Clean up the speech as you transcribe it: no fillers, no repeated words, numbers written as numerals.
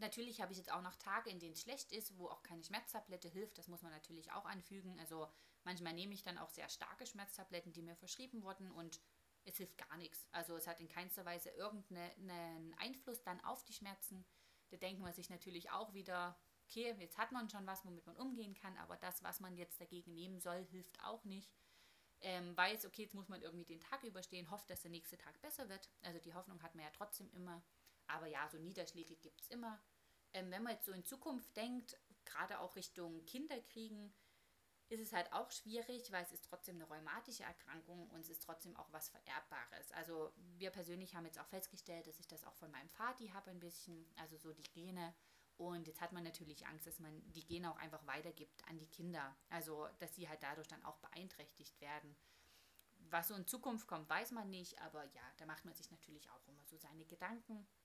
Natürlich habe ich jetzt auch noch Tage, in denen es schlecht ist, wo auch keine Schmerztablette hilft. Das muss man natürlich auch anfügen. Also manchmal nehme ich dann auch sehr starke Schmerztabletten, die mir verschrieben wurden und es hilft gar nichts. Also es hat in keinster Weise irgendeinen Einfluss dann auf die Schmerzen. Da denkt man sich natürlich auch wieder, okay, jetzt hat man schon was, womit man umgehen kann, aber das, was man jetzt dagegen nehmen soll, hilft auch nicht. Weiß, okay, jetzt muss man irgendwie den Tag überstehen, hofft, dass der nächste Tag besser wird. Also die Hoffnung hat man ja trotzdem immer. Aber ja, so Niederschläge gibt es immer. Wenn man jetzt so in Zukunft denkt, gerade auch Richtung Kinderkriegen, ist es halt auch schwierig, weil es ist trotzdem eine rheumatische Erkrankung und es ist trotzdem auch was Vererbbares. Also wir persönlich haben jetzt auch festgestellt, dass ich das auch von meinem Vati habe ein bisschen, also so die Gene. Und jetzt hat man natürlich Angst, dass man die Gene auch einfach weitergibt an die Kinder. Also dass sie halt dadurch dann auch beeinträchtigt werden. Was so in Zukunft kommt, weiß man nicht, aber ja, da macht man sich natürlich auch immer so seine Gedanken.